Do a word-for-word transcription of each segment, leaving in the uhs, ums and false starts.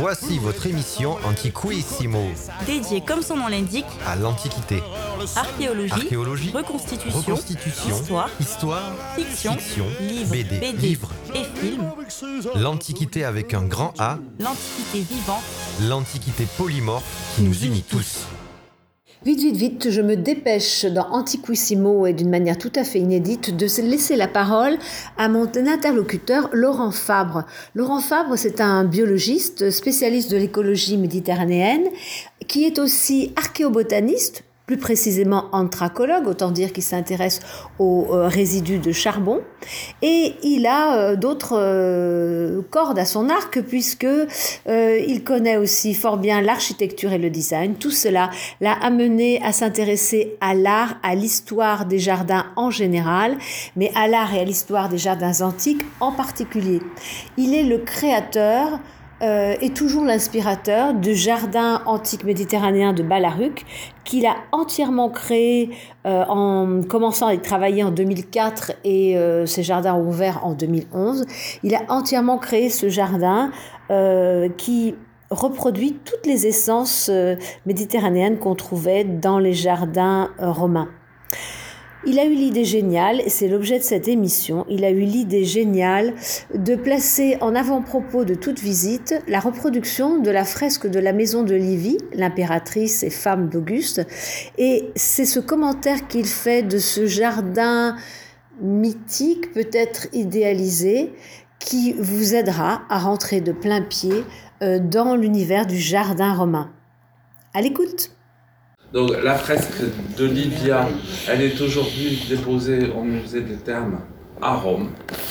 Voici votre émission Antiquissimo, dédiée comme son nom l'indique à l'Antiquité. Archéologie, Archéologie, reconstitution, reconstitution, histoire, histoire, fiction, fiction, livres, B D, B D livres. et films. L'Antiquité avec un grand A, L'Antiquité vivante, l'Antiquité polymorphe qui nous unit tous. Vite, vite, vite, je me dépêche dans Antiquissimo et d'une manière tout à fait inédite de laisser la parole à mon interlocuteur Laurent Fabre. Laurent Fabre, c'est un biologiste spécialiste de l'écologie méditerranéenne qui est aussi archéobotaniste, plus précisément anthracologue, autant dire qu'il s'intéresse aux euh, résidus de charbon. Et il a euh, d'autres euh, cordes à son arc, puisque euh, il connaît aussi fort bien l'architecture et le design. Tout cela l'a amené à s'intéresser à l'art, à l'histoire des jardins en général, mais à l'art et à l'histoire des jardins antiques en particulier. Il est le créateur Euh, est toujours l'inspirateur du jardin antique méditerranéen de Balaruc, qu'il a entièrement créé euh, en commençant à y travailler en deux mille quatre et euh, ces jardins ont ouvert en deux mille onze. Il a entièrement créé ce jardin euh, qui reproduit toutes les essences euh, méditerranéennes qu'on trouvait dans les jardins euh, romains. Il a eu l'idée géniale, et c'est l'objet de cette émission, il a eu l'idée géniale de placer en avant-propos de toute visite la reproduction de la fresque de la maison de Livie, l'impératrice et femme d'Auguste. Et c'est ce commentaire qu'il fait de ce jardin mythique, peut-être idéalisé, qui vous aidera à rentrer de plein pied dans l'univers du jardin romain. À l'écoute! Donc la fresque de Livia, elle est aujourd'hui déposée au musée des Thermes à Rome.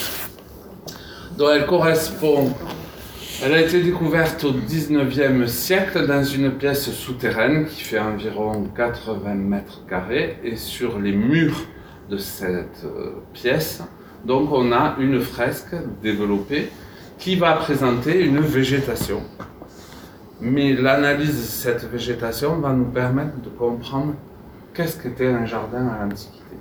Donc elle correspond, elle a été découverte au dix-neuvième siècle dans une pièce souterraine qui fait environ quatre-vingts mètres carrés, et sur les murs de cette pièce, donc on a une fresque développée qui va présenter une végétation. Mais l'analyse de cette végétation va nous permettre de comprendre qu'est-ce qu'était un jardin à l'Antiquité.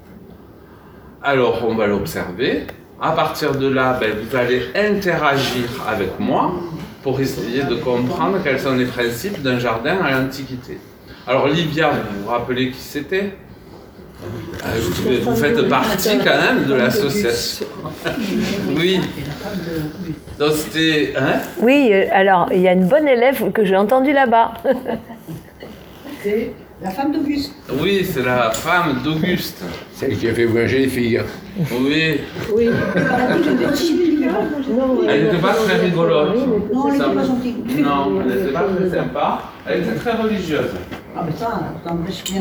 Alors, on va l'observer. À partir de là, ben, vous allez interagir avec moi pour essayer de comprendre quels sont les principes d'un jardin à l'Antiquité. Alors, Livia, vous vous rappelez qui c'était ? Euh, vous faites partie quand même de l'association. Oui. Donc c'était... Hein ? Oui, alors il y a une bonne élève que j'ai entendue là-bas. C'est la femme d'Auguste. Oui, c'est la femme d'Auguste. Celle qui a fait voyager les filles. Oui. Oui. Elle n'était pas très rigolote. Non, elle n'était pas gentille. Non, elle n'était pas très sympa. Elle était très religieuse. Ah, mais ça, quand je suis bien.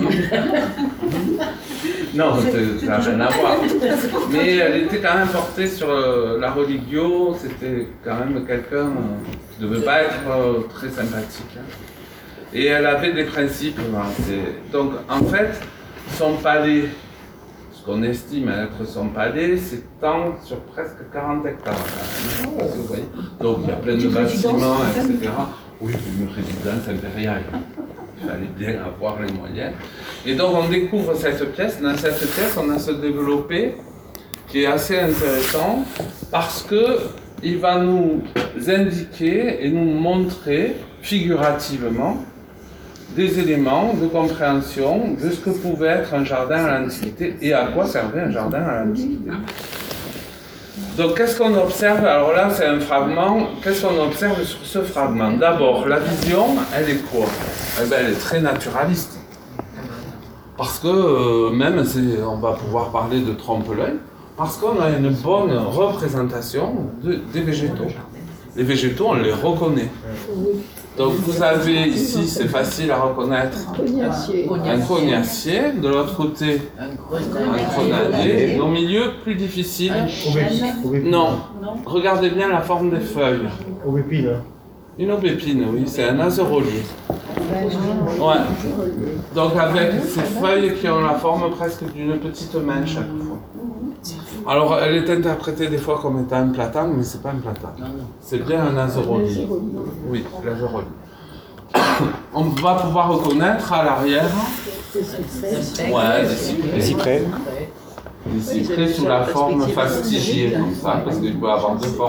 Non, ça n'a rien à voir. Mais elle était quand même portée sur la religio. C'était quand même quelqu'un qui ne devait pas être très sympathique. Et elle avait des principes. Donc, en fait, son palais, ce qu'on estime être son palais, s'étend sur presque quarante hectares. Vous voyez. Donc, il y a plein de bâtiments, et cetera. Oui, une résidence impériale. Il fallait bien avoir les moyens. Et donc on découvre cette pièce. Dans cette pièce, on a ce développé qui est assez intéressant parce qu'il va nous indiquer et nous montrer figurativement des éléments de compréhension de ce que pouvait être un jardin à l'Antiquité et à quoi servait un jardin à l'Antiquité. Donc, qu'est-ce qu'on observe ? Alors là, c'est un fragment. Qu'est-ce qu'on observe sur ce fragment ? D'abord, la vision, elle est quoi ? Eh bien, elle est très naturaliste. Parce que, euh, même, c'est, on va pouvoir parler de trompe-l'œil, parce qu'on a une bonne représentation de, des végétaux. Les végétaux, on les reconnaît. Donc, vous avez ici, c'est facile à reconnaître, un cognacier, de l'autre côté, un grenadier, au milieu, plus difficile. Non, regardez bien la forme des feuilles. Aubépine. Une aubépine, oui, c'est un azerolier. Ouais. Donc, avec ces feuilles qui ont la forme presque d'une petite main chaque fois. Alors, elle est interprétée des fois comme étant un platane, mais c'est pas un platane. C'est bien un azerolier. Oui, l'azerolier. On va pouvoir reconnaître à l'arrière. Ouais, des cyprès. Les cyprès. Des cyprès sous la forme fastigiée, comme ça, parce qu'il peut avoir deux formes.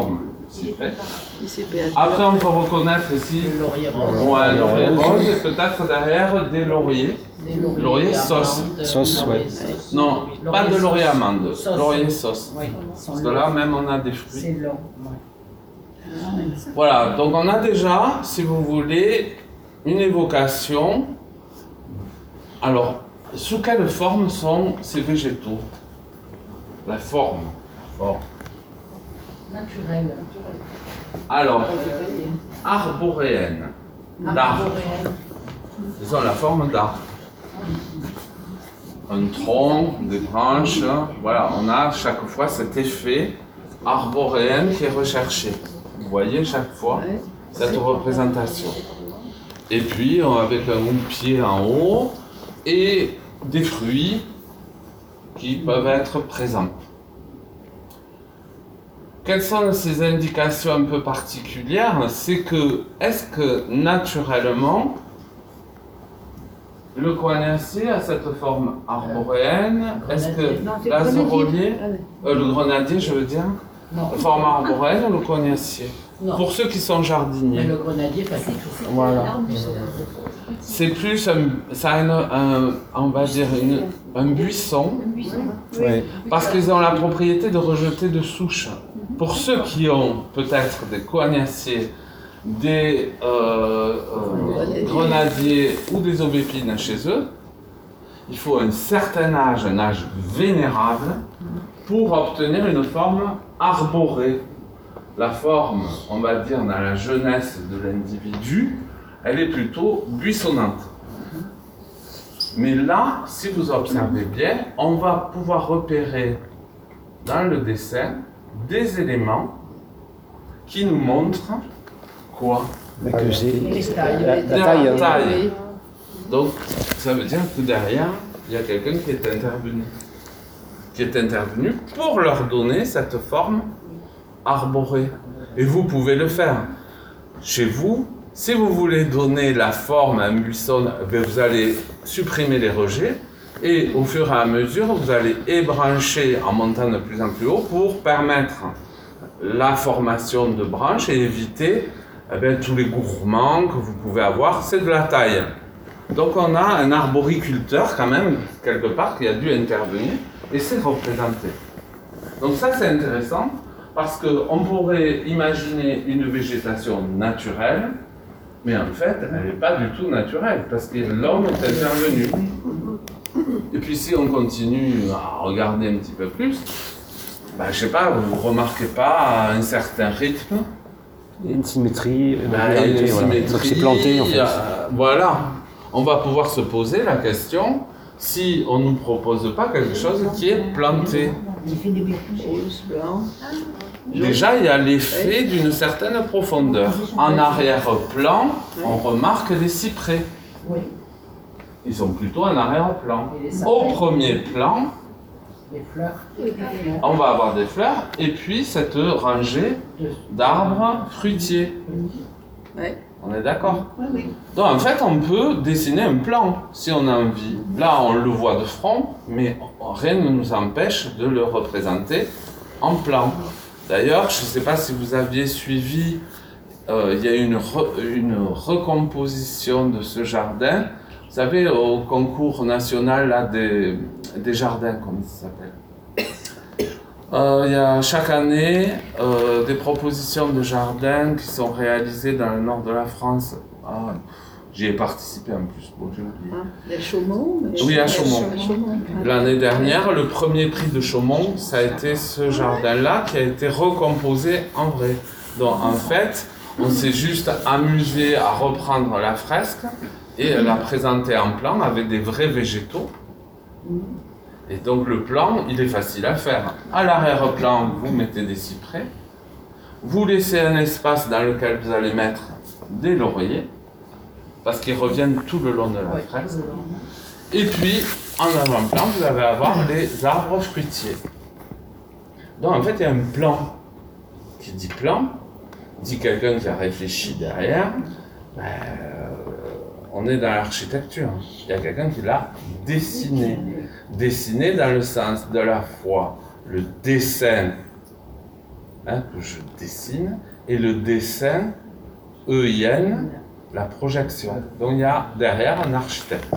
cyprès. Après, on peut reconnaître ici ouais, un laurier rose et peut-être derrière des lauriers. Laurier sauce. Sauce, ouais. Non, pas de laurier amande, laurier sauce. Oui. Parce que là, même, on a des fruits. C'est long. Voilà, donc on a déjà, si vous voulez, une évocation. Alors, sous quelle forme sont ces végétaux? La forme. forme. Naturel. Alors, arboréenne, d'arbre. Ils ont la forme d'arbre. Un tronc, des branches, voilà, on a chaque fois cet effet arboréen qui est recherché. Vous voyez chaque fois cette représentation. Et puis, avec un pied en haut et des fruits qui peuvent être présents. Quelles sont ces indications un peu particulières? C'est que, est-ce que naturellement, le coignacier a cette forme arboréenne? Est-ce que l'azurolier, euh, le grenadier, je veux dire, Non. la forme arboréenne ou le coignacier? Non. Pour ceux qui sont jardiniers. Mais le grenadier, facile. Voilà. C'est plus un, ça a une, un, on va dire une, un buisson, Ouais. parce qu'ils ont la propriété de rejeter de souches. Pour ceux qui ont peut-être des coignaciers, des euh, euh, grenadiers ou des aubépines chez eux, il faut un certain âge, un âge vénérable, pour obtenir une forme arborée. La forme, on va dire, dans la jeunesse de l'individu, elle est plutôt buissonnante. Mais là, si vous observez bien, on va pouvoir repérer dans le dessin des éléments qui nous montrent quoi? Que j'ai Les tailles. la, la De la taille. hein. taille. Donc, ça veut dire que derrière, il y a quelqu'un qui est intervenu. Qui est intervenu pour leur donner cette forme arborée. Et vous pouvez le faire. Chez vous, si vous voulez donner la forme à un buisson, ben vous allez supprimer les rejets et au fur et à mesure, vous allez ébrancher en montant de plus en plus haut pour permettre la formation de branches et éviter eh ben, tous les gourmands que vous pouvez avoir. C'est de la taille. Donc on a un arboriculteur quand même, quelque part, qui a dû intervenir et c'est représenté. Donc ça c'est intéressant parce qu'on pourrait imaginer une végétation naturelle, mais en fait elle n'est pas du tout naturelle parce que l'homme est intervenu. Et puis si on continue à regarder un petit peu plus, ben, je sais pas, vous ne remarquez pas un certain rythme? Il y a une symétrie, une Ben, régularité, une voilà. symétrie, Donc c'est planté en fait. euh, voilà, on va pouvoir se poser la question si on ne nous propose pas quelque chose qui est planté. Il fait des bêtises. Déjà, il y a l'effet d'une certaine profondeur. En arrière-plan, on remarque des cyprès. Oui. Ils sont plutôt en arrière-plan. Au premier plan, Les fleurs. on va avoir des fleurs et puis cette rangée d'arbres fruitiers. Ouais. On est d'accord? Oui, oui. Donc en fait, on peut dessiner un plan si on a envie. Là, on le voit de front, mais rien ne nous empêche de le représenter en plan. D'ailleurs, je ne sais pas si vous aviez suivi, euh, il y a une, re- une recomposition de ce jardin. Vous savez, au concours national là, des, des jardins, comment ça s'appelle? Euh, il y a chaque année euh, des propositions de jardins qui sont réalisées dans le nord de la France. Ah, j'y ai participé en plus, bon, j'ai oublié. Il y a Chaumont. mais- Oui, à Chaumont. Chaumont. L'année dernière, le premier prix de Chaumont, ça a été ce jardin-là qui a été recomposé en vrai. Donc en fait, on s'est juste amusé à reprendre la fresque et la présenter en plan avec des vrais végétaux. Et donc le plan, il est facile à faire. À l'arrière-plan, vous mettez des cyprès. Vous laissez un espace dans lequel vous allez mettre des lauriers, parce qu'ils reviennent tout le long de la fresque. Et puis, en avant-plan, vous allez avoir les arbres fruitiers. Donc en fait, il y a un plan. Qui dit plan, dit quelqu'un qui a réfléchi derrière. Ben, euh, on est dans l'architecture. Il y a quelqu'un qui l'a dessiné. Dessiné dans le sens de la fois le dessin hein, que je dessine, et le dessin, E I N, la projection. Donc il y a derrière un architecte.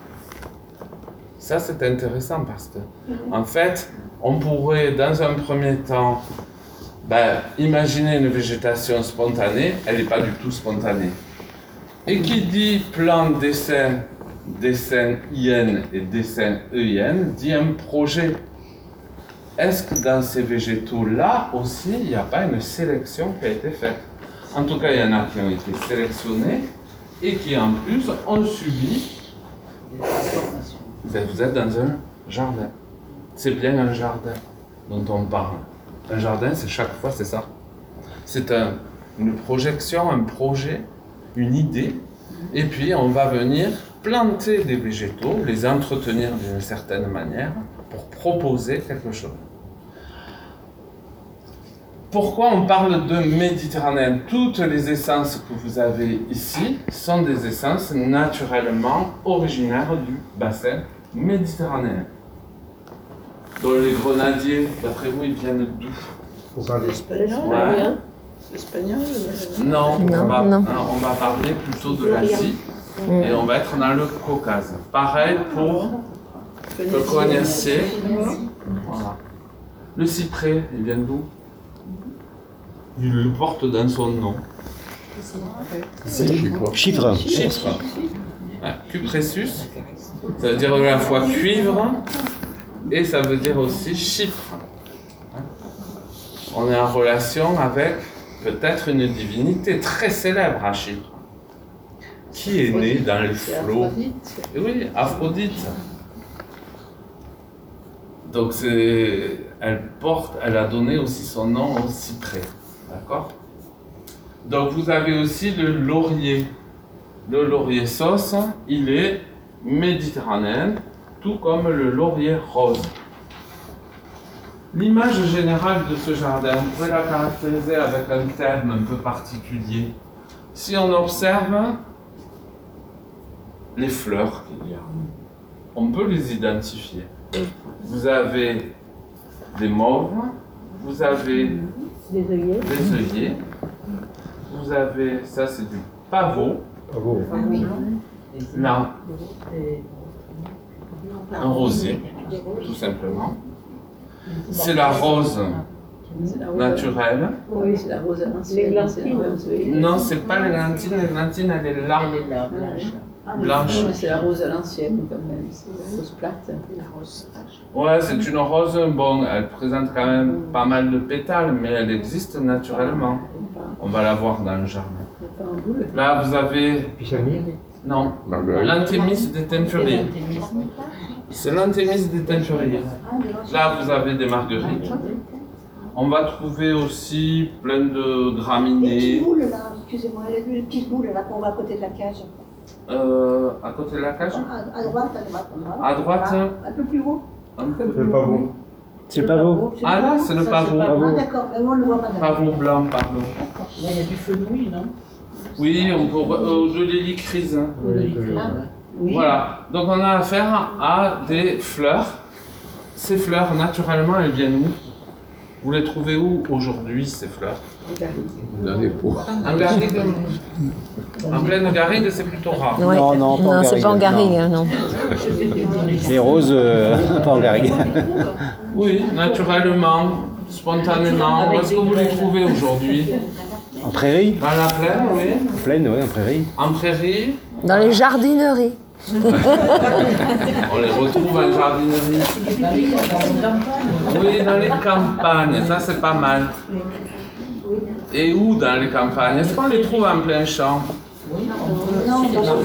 Ça c'est intéressant parce que, en fait, on pourrait dans un premier temps ben, imaginer une végétation spontanée, elle n'est pas du tout spontanée. Et qui dit plan, dessin, dessin I N et dessin E I N, dit un projet. Est-ce que dans ces végétaux-là aussi, il n'y a pas une sélection qui a été faite? En tout cas, il y en a qui ont été sélectionnés et qui en plus ont subi. Ben, vous êtes dans un jardin. C'est bien un jardin dont on parle. Un jardin, c'est chaque fois, c'est ça. C'est un, une projection, un projet, une idée, et puis on va venir planter des végétaux, les entretenir d'une certaine manière, pour proposer quelque chose. Pourquoi on parle de méditerranéenne? Toutes les essences que vous avez ici sont des essences naturellement originaires du bassin méditerranéen. Donc les grenadiers, d'après vous, ils viennent d'où? On parle d'Espagne. Ouais. Espagnol. Non, Non, on, va, non. hein, on va parler plutôt de l'Asie et on va être dans le Caucase. Pareil pour le Cognacé. Voilà. Le cyprès, il vient d'où? Il le porte dans son nom. Chypre. Chypre. Ouais. Cupressus, ça veut dire à la fois cuivre et ça veut dire aussi Chypre. On est en relation avec peut-être une divinité très célèbre à Chypre, qui est née dans les flots. Et oui, Aphrodite. Donc c'est, elle porte, elle a donné aussi son nom au cyprès, d'accord? Donc vous avez aussi le laurier. Le laurier sauce, il est méditerranéen, tout comme le laurier rose. L'image générale de ce jardin, on pourrait la caractériser avec un terme un peu particulier. Si on observe les fleurs qu'il y a, on peut les identifier. Vous avez des mauves, vous avez Des œillets. des œillets, vous avez, ça c'est du pavot, Bravo. là, un rosier, tout simplement. C'est la rose naturelle. Oui, c'est la rose à l'ancienne. Les glantines. Non, c'est pas l'églantine, l'églantine elle est là, Elle est là, blanche. blanche. Non, mais c'est la rose à l'ancienne quand même. C'est la rose plate. La rose. Ouais, c'est une rose, bon, elle présente quand même pas mal de pétales, mais elle existe naturellement. On va la voir dans le jardin. Pas en boule. Là, vous avez, Pisani. non, l'anthémis des Teinfuriers. C'est l'anthémis des Teinfuriers. Là, vous avez des marguerites. On va trouver aussi plein de Les petites graminées. boules là, excusez-moi, les, les petites boules là qu'on voit à côté de la cage. Euh, à côté de la cage. À, à droite, à droite. Voilà. À droite. Voilà, un peu plus haut. Un peu C'est pas bon. C'est pas beau. C'est Ah le là, blanc. c'est le Ça, pavot. c'est pas Ah d'accord, mais on ne le voit pas d'accord. Pavot blanc, pardon. Là, il y a du fenouil, non? Oui, on peut, euh, de l'hélicryse. Hein. Oui, Oui. Voilà, donc on a affaire à des fleurs. Ces fleurs, naturellement, elles viennent où? Vous les trouvez où aujourd'hui, ces fleurs? Dans les pots. En garrigue. En pleine garrigue, c'est plutôt rare. Ouais. Non, non, pas en non, c'est pas en garrigue, garrigue, hein, non. Les roses, euh, pas en garrigue. Oui, naturellement, spontanément. Où est-ce que vous les trouvez aujourd'hui? En prairie. Dans la plaine, oui. En plaine, oui, en prairie. En prairie. Dans les jardineries. On les retrouve en jardinerie. Oui, dans les campagnes, ça c'est pas mal. Et où dans les campagnes? Est-ce qu'on les trouve en plein champ? Non,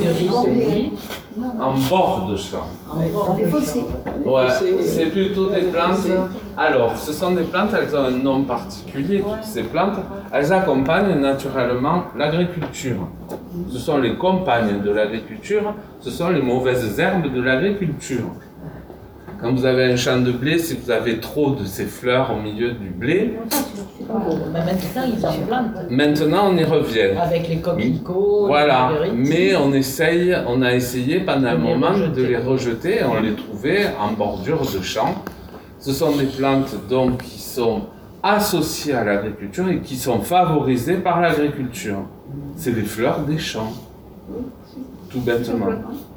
En bord de champ? dans les fossés. Ouais, c'est plutôt des plantes. Alors, ce sont des plantes, elles ont un nom particulier. Ces plantes, elles accompagnent naturellement l'agriculture. Ce sont les compagnes de l'agriculture, ce sont les mauvaises herbes de l'agriculture. Quand vous avez un champ de blé, si vous avez trop de ces fleurs au milieu du blé, Mais maintenant, ils en plantent. maintenant on y revient. Avec les coquelicots, Voilà, les marguerites. mais on essaye, on a essayé pendant un De les moment de rejeter. les rejeter et on les trouvait en bordure de champs. Ce sont des plantes donc qui sont associées à l'agriculture et qui sont favorisées par l'agriculture. C'est les fleurs des champs, tout bêtement.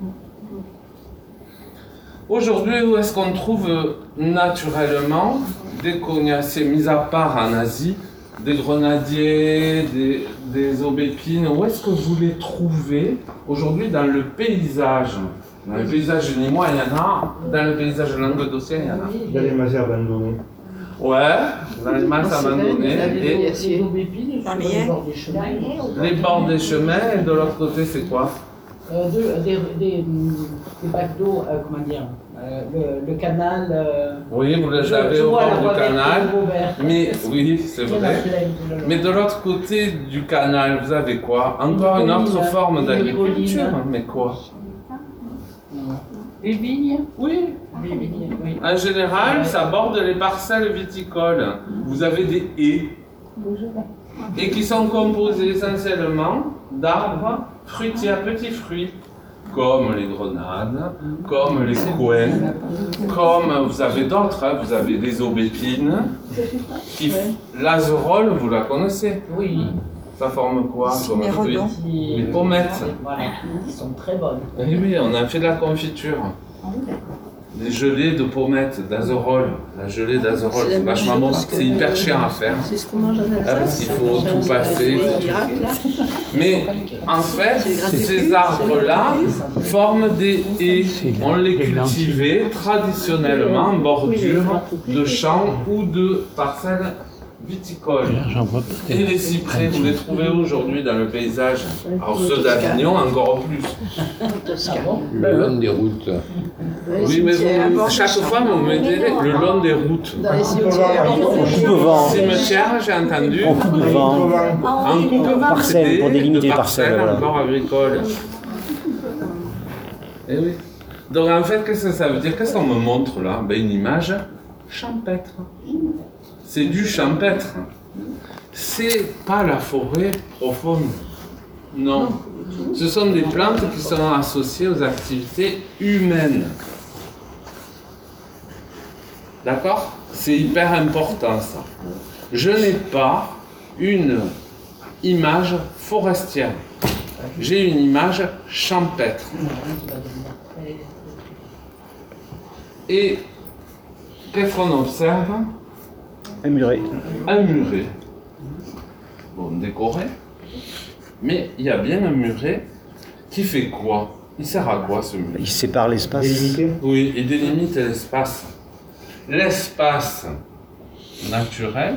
Aujourd'hui, où est-ce qu'on trouve naturellement, dès qu'on y a ces mis à part en Asie, des grenadiers, des, des aubépines, où est-ce que vous les trouvez aujourd'hui dans le paysage? Dans le paysage nîmois, il y en a. Dans le paysage languedocien, il y en a. Dans les masses abandonnées. Ouais, dans les masses abandonnées. Et Les aubépines sur les bords des chemins. les bords des chemins, et de l'autre côté, c'est quoi? Euh, de- des, des, des bacs d'eau, euh, comment dire, euh, le, le canal. euh, Oui, vous les je- avez je au vois la bord du voie verte canal. de Vauvert. Mais oui, c'est Il y en a vrai. plein tout le long. Mais de l'autre côté du canal, vous avez quoi? Encore Une une autre colline. forme Une d'agriculture. colline. Mais quoi? Les vignes. Oui. Les vignes, oui. En général, ça borde les parcelles viticoles. Vous avez des haies. Et qui sont composés essentiellement d'arbres fruitiers à petits fruits, comme les grenades, comme les coins, comme vous avez d'autres, hein, vous avez des aubépines, qui, l'azerolle, vous la connaissez, Oui. ça forme quoi comme fruit? Petits- Les pommettes. Voilà, qui sont très bonnes. Oui, oui, on a fait de la confiture. Des gelées de pommettes, d'azerolle. La gelée d'azerolle, c'est vachement bon. C'est hyper cher à faire. C'est ce qu'on mange en Ah, Alsace. parce qu'il faut tout passer. Les faut tout- pirates, là. Mais en fait, ces arbres-là forment des haies. On les cultivait traditionnellement en bordure de champs ou de parcelles viticoles. J'en vois Et les cyprès, vous les trouvez aujourd'hui dans le paysage. Alors ceux d'Avignon, encore plus. Le long des routes. Oui, mais vous, chaque fois, vous mettez le long des routes. Dans les cimetières. En coupe-vent. Cimetière, j'ai entendu. En coupe-vent. En coupe-vent, Parcelles, c'était pour délimiter de les parcelles, voilà. encore agricoles. Eh oui. Donc en fait, qu'est-ce que ça veut dire? Qu'est-ce qu'on me montre là? Ben, une image champêtre. C'est du champêtre. C'est pas la forêt profonde. Non. Ce sont des plantes qui sont associées aux activités humaines. D'accord? C'est hyper important ça. Je n'ai pas une image forestière. J'ai une image champêtre. Et qu'est-ce qu'on observe? Un muret. Un muret. Bon, décoré. Mais il y a bien un muret qui fait quoi? Il sert à quoi ce muret? Il sépare l'espace. Délimité. Oui, il délimite l'espace. L'espace naturel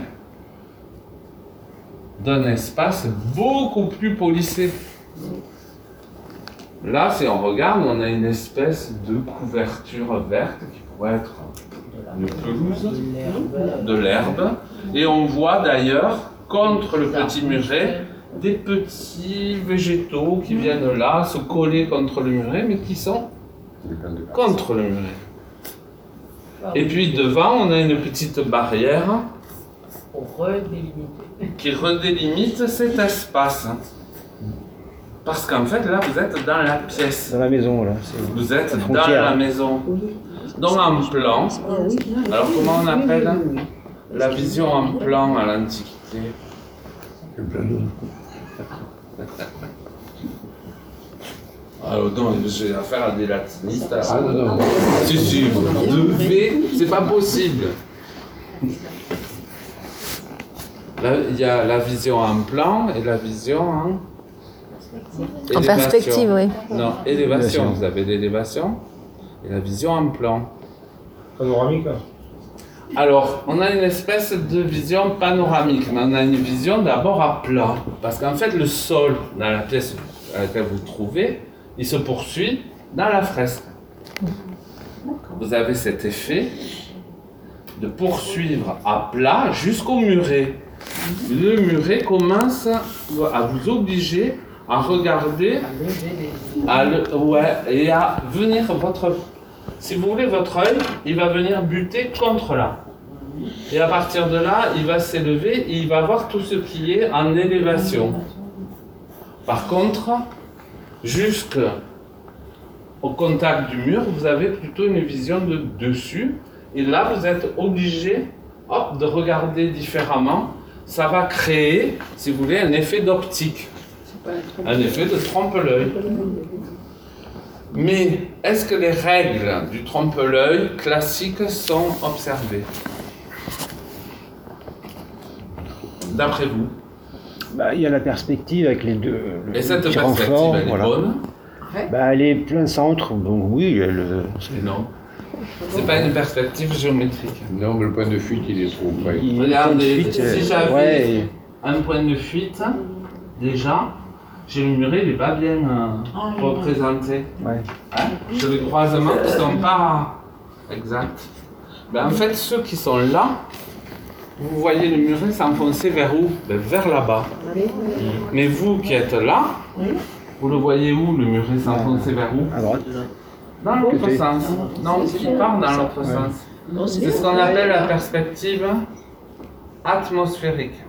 d'un espace beaucoup plus policé. Là, si on regarde, on a une espèce de couverture verte qui pourrait être une pelouse, de l'herbe. Et on voit d'ailleurs, contre le petit muret, des petits végétaux qui viennent là se coller contre le muret, mais qui sont contre le muret. Et puis devant, on a une petite barrière Pour redélimiter. qui redélimite cet espace. Parce qu'en fait, là, vous êtes dans la pièce. Dans la maison, là. c'est- Vous êtes dans frontière. la maison. Donc en plan. Alors comment on appelle la vision en plan à l'Antiquité? Le plateau. Alors non, j'ai affaire à des latinistes. Ah non, non. Si, si, vous devez, c'est pas possible. Là, il y a la vision en plan et la vision en... En élévation. perspective, oui. Non, élévation. Élévation. Vous avez l'élévation et la vision en plan. Panoramique. Alors, on a une espèce de vision panoramique, mais on a une vision d'abord à plat. Parce qu'en fait, le sol dans la pièce à laquelle vous trouvez, il se poursuit dans la fresque. Vous avez cet effet de poursuivre à plat jusqu'au muret. Le muret commence à vous obliger à regarder, à le, ouais, et à venir votre... Si vous voulez, votre œil, il va venir buter contre là. Et à partir de là, il va s'élever et il va voir tout ce qui est en élévation. Par contre, jusqu'au contact du mur, vous avez plutôt une vision de dessus. Et là, vous êtes obligé, hop, de regarder différemment, ça va créer, si vous voulez, un effet d'optique, un effet de trompe-l'œil. Mais est-ce que les règles du trompe-l'œil classique sont observées? D'après vous? Bah, il y a la perspective avec les deux. Le, Et cette petit perspective, renfort, elle est voilà. bonne? Bah, elle est plein centre, donc oui, elle. Non. C'est pas une perspective géométrique. Non, mais le point de fuite, il est trop près. il- Regardez, tout de suite, si euh, j'avais ouais, et- un point de fuite, déjà, j'ai le muret, il n'est pas bien euh, représenté. ouais. Hein? J'ai les croisements qui ne sont pas exacts. Ben, en fait, ceux qui sont là, vous voyez le muret s'enfoncer vers où? Ben, vers là-bas. Mais vous qui êtes là, vous le voyez où, le muret s'enfoncer vers où? À droite. Dans l'autre Côté. sens. Non, qui part dans l'autre sens. C'est ce qu'on appelle la perspective atmosphérique.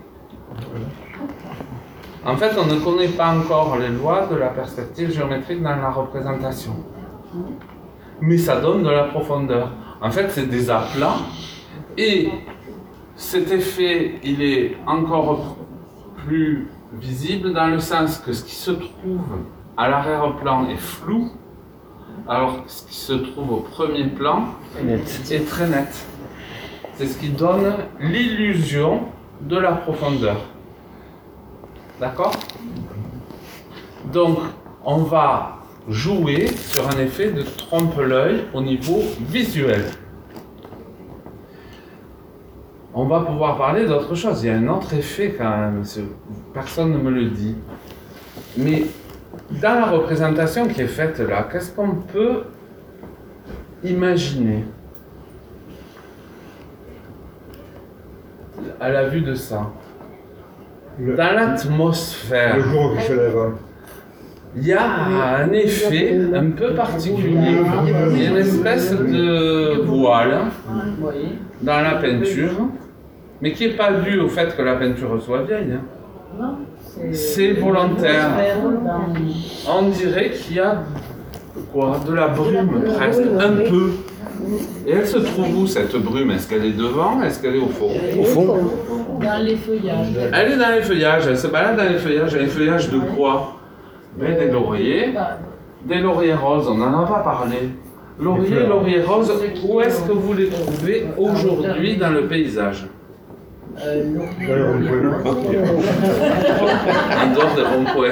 En fait, on ne connaît pas encore les lois de la perspective géométrique dans la représentation. Mais ça donne de la profondeur. En fait, c'est des aplats. Et cet effet, il est encore plus visible dans le sens que ce qui se trouve à l'arrière-plan est flou, alors que ce qui se trouve au premier plan Net. est très net. C'est ce qui donne l'illusion de la profondeur. D'accord? Donc, on va jouer sur un effet de trompe-l'œil au niveau visuel. On va pouvoir parler d'autre chose. Il y a un autre effet quand même, personne ne me le dit. Mais dans la représentation qui est faite là, qu'est-ce qu'on peut imaginer à la vue de ça? Le, Dans l'atmosphère, le jour qui se lève. il y a un effet un peu particulier. Il y a une espèce de voile dans la peinture, mais qui n'est pas dû au fait que la peinture soit vieille. hein. C'est volontaire. On dirait qu'il y a quoi, de la brume presque, un peu. Et elle se trouve où cette brume? Est-ce qu'elle est devant? Est-ce qu'elle est au fond? Au fond, Dans les feuillages. Elle est dans les feuillages, elle se balade dans les feuillages. Les feuillages de quoi? Ben, des lauriers, des lauriers roses, on n'en a pas parlé. Laurier, laurier rose, où est-ce que vous les trouvez aujourd'hui dans le paysage? Euh, D'ailleurs, on peut- En dehors des ronds-points.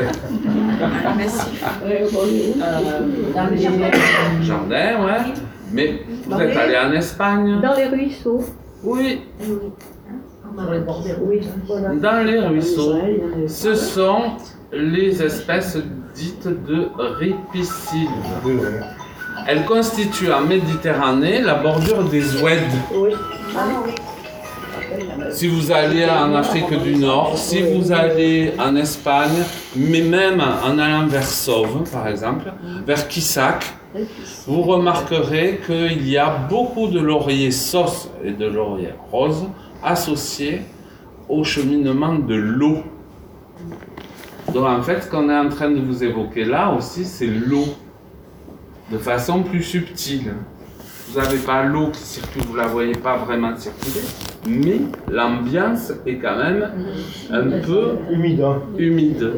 euh, dans les Jardin, ouais. Mais vous êtes allé en Espagne? Dans les ruisseaux. Oui, sur les bords. Oui, voilà. dans les ruisseaux. Ce sont les espèces dites de ripicides. Elles constituent en Méditerranée la bordure des ouèdes. Oui. Si vous allez en Afrique du Nord, si vous allez en Espagne, mais même en allant vers Sauve, par exemple, vers Quissac, vous remarquerez qu'il y a beaucoup de lauriers sauces et de lauriers roses associés au cheminement de l'eau. Donc en fait, ce qu'on est en train de vous évoquer là aussi, c'est l'eau, de façon plus subtile. Vous n'avez pas l'eau qui circule, vous ne la voyez pas vraiment circuler, mais l'ambiance est quand même un peu Humide, hein. humide.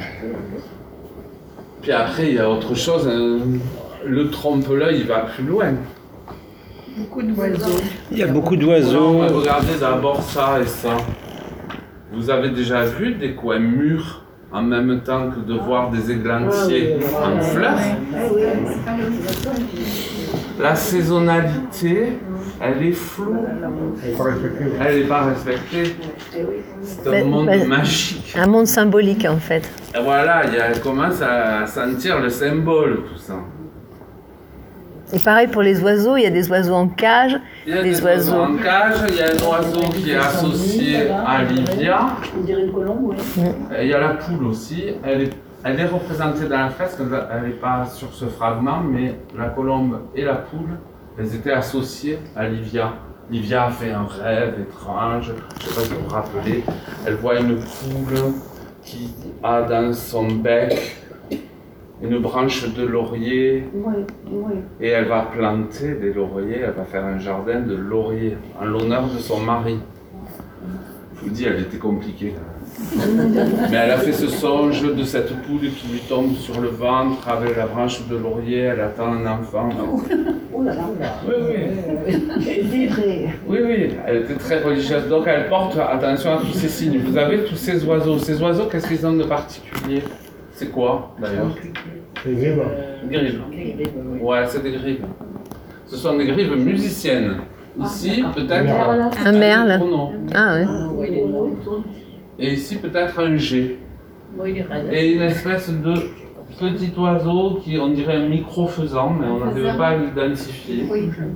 Puis après, il y a autre chose, euh, le trompe-l'œil, il va plus loin. Beaucoup d'oiseaux. il y a beaucoup Non, d'oiseaux. mais regardez d'abord ça et ça. Vous avez déjà vu des coins mûrs en même temps que de voir des églantiers en fleurs? La saisonnalité, elle est floue, Elle est pas respectée. elle n'est pas respectée. C'est un Mais- monde mais- magique. Un monde symbolique en fait. Et voilà, il y a- elle commence à sentir le symbole, tout ça. Et pareil pour les oiseaux, il y a des oiseaux en cage, Il y a des, des oiseaux. oiseaux en cage, il y a un oiseau qui est associé à Livia. On dirait une colombe, oui. Et il y a la poule aussi. Elle est, elle est représentée dans la fresque, elle n'est pas sur ce fragment, mais la colombe et la poule, elles étaient associées à Livia. Livia a fait un rêve étrange, je ne sais pas si vous vous rappelez. Elle voit une poule qui a dans son bec une branche de laurier Oui, oui. et elle va planter des lauriers, elle va faire un jardin de lauriers en l'honneur de son mari. Je vous dis, elle était compliquée. Mais elle a fait ce songe de cette poule qui lui tombe sur le ventre avec la branche de laurier, elle attend un enfant. Oh là là. Oui, oui. Virée. Oui, oui, elle était très religieuse. Donc elle porte attention à tous ces signes. Vous avez tous ces oiseaux. Ces oiseaux, qu'est-ce qu'ils ont de particulier? C'est quoi d'ailleurs? Les grives. Grives. Ouais, c'est des grives. Ce sont des grives musiciennes. Ici, peut-être Un merle. tourneau. Ah ouais. Et ici, peut-être un G. Et une espèce de petit oiseau qui, on dirait un micro-faisan, mais on n'arrive pas à l'identifier.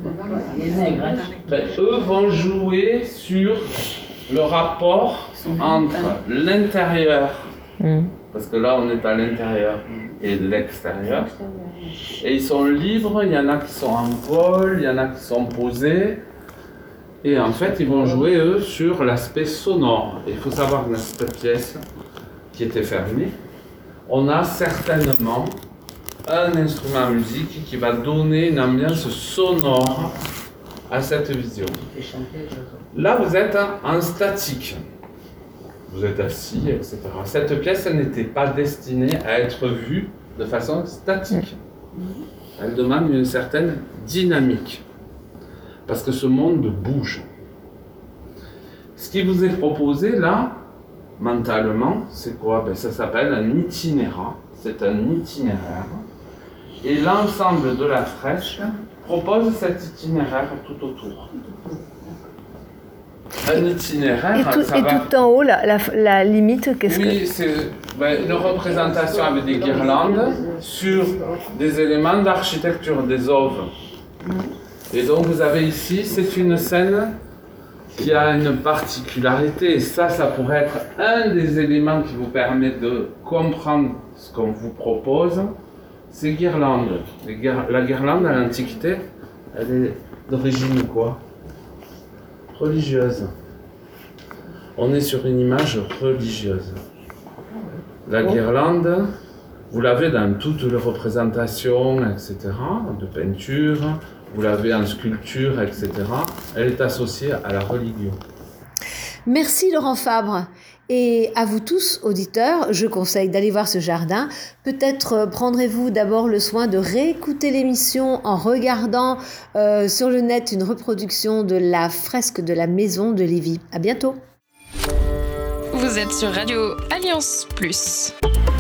Ben, eux vont jouer sur le rapport entre l'intérieur, Mm. parce que là on est à l'intérieur, et l'extérieur. Et ils sont libres, il y en a qui sont en vol, il y en a qui sont posés. Et en fait, ils vont jouer, eux, sur l'aspect sonore. Et il faut savoir que dans cette pièce, qui était fermée, on a certainement un instrument à musique qui va donner une ambiance sonore à cette vision. Là, vous êtes en statique. Vous êtes assis, et cetera. Cette pièce elle n'était pas destinée à être vue de façon statique. Elle demande une certaine dynamique. Parce que ce monde bouge. Ce qui vous est proposé là, mentalement, c'est quoi? Ben, ça s'appelle un itinéraire. C'est un itinéraire. Et l'ensemble de la fresque propose cet itinéraire tout autour. Un itinéraire, Et tout, ça et va... tout en haut, la, la, la limite, qu'est-ce Oui, que... c'est ben, une représentation avec des guirlandes sur des éléments d'architecture, des oves. Et donc vous avez ici, c'est une scène qui a une particularité, et ça, ça pourrait être un des éléments qui vous permet de comprendre ce qu'on vous propose, ces guirlandes. Les guir... La guirlande à l'Antiquité, elle est d'origine quoi? Religieuse. On est sur une image religieuse. La guirlande, vous l'avez dans toutes les représentations, et cetera, de peinture, vous l'avez en sculpture, et cetera. Elle est associée à la religion. Merci Laurent Fabre. Et à vous tous, auditeurs, je conseille d'aller voir ce jardin. Peut-être prendrez-vous d'abord le soin de réécouter l'émission en regardant euh, sur le net une reproduction de la fresque de la maison de Lévis. À bientôt. Vous êtes sur Radio Alliance Plus.